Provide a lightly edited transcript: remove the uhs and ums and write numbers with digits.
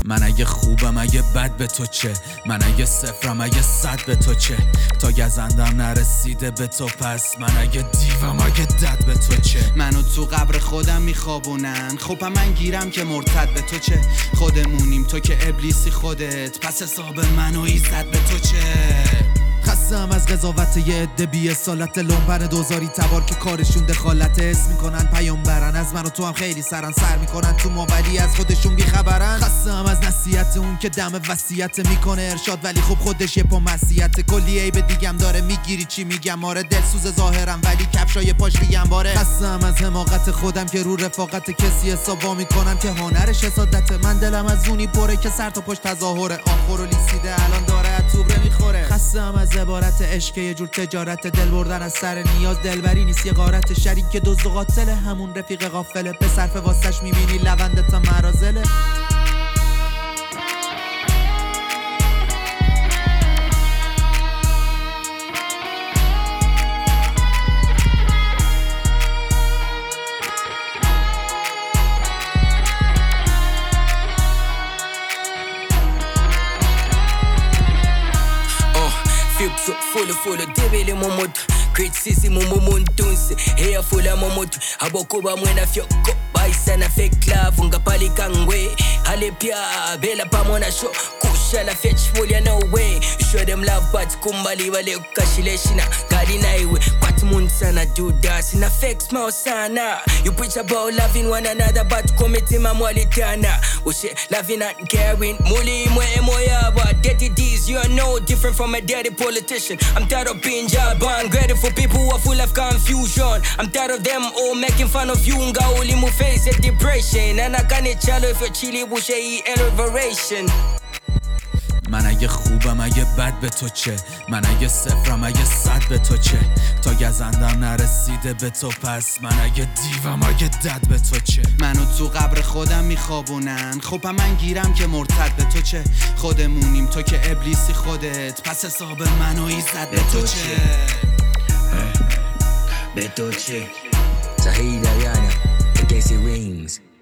من اگه خوبم اگه بد به تو چه، من اگه صفرم اگه صد به تو چه، تا گزندم نرسیده به تو پس من اگه دیوم اگه دد به تو چه. منو تو قبر خودم میخوابونن، خب من گیرم که مرتد به تو چه. خودمونیم تو که ابلیسی خودت، پس حساب منو ایزد به تو چه. خستم از قضاوت یه عده بی اصالت لنبن دوزاری تبار که کارشون دخالت حس میکنن پیامبرن از من و تو هم خیلی سر میکنن تو ما ولی از خودشون بیخبرن. خستم از نصیحت اون که دم وصیت میکنه ارشاد ولی خب خودش یه پا مسیحت کلی عیب دیگم داره. میگیری چی میگم؟ آره دلسوز ظاهرم ولی کفشای پاش دیگم باره. خستم از حماقت خودم که رو رفاقت کسی حسابا میکنم که هنرش حسادت. من دلم از اونی پره که سر تا پشت تظاهره، آخر و لیسیده الان داره اتوبره میخوره. خستم از عبارت عشق یه جور تجارت، دل بردن از سر نیاز دلبری نیست یه غارت. شریک دزد و قاتل همون رفیق غافله، به صرف واسش میبینی لونده تا مرازله. Full debele momoto criticism mumuntunsi hair full momoto abokuba mwena fyoko baisana fake love ungapalika ngwe halepya bela pamona show kushala fetch full ya no way show them love but kumbali wale ukashileshina gadi naiwe but munsana do that in a fake small sana. You preach about loving one another but committing mamwalitana ushe loving and caring muli mwe moya but dirty deeds. You're no different from a dirty politician. I'm tired of being jaban, grateful for people who are full of confusion. I'm tired of them all making fun of you. Nga uli mu face a depression and I can't chalo if you're chili bushe elevation. من اگه خوبم اگه بد به تو چه، من اگه صفرم اگه صد به تو چه، تا گزندم نرسیده به تو پس من اگه دیوم اگه دد به تو چه. منو تو قبر خودم میخوابونن، خب من گیرم که مرتد به تو چه. خودمونیم تو که ابلیسی خودت، پس حساب منو ایزد به تو چه. به تو چه. Tahir Diana, Casey Wings.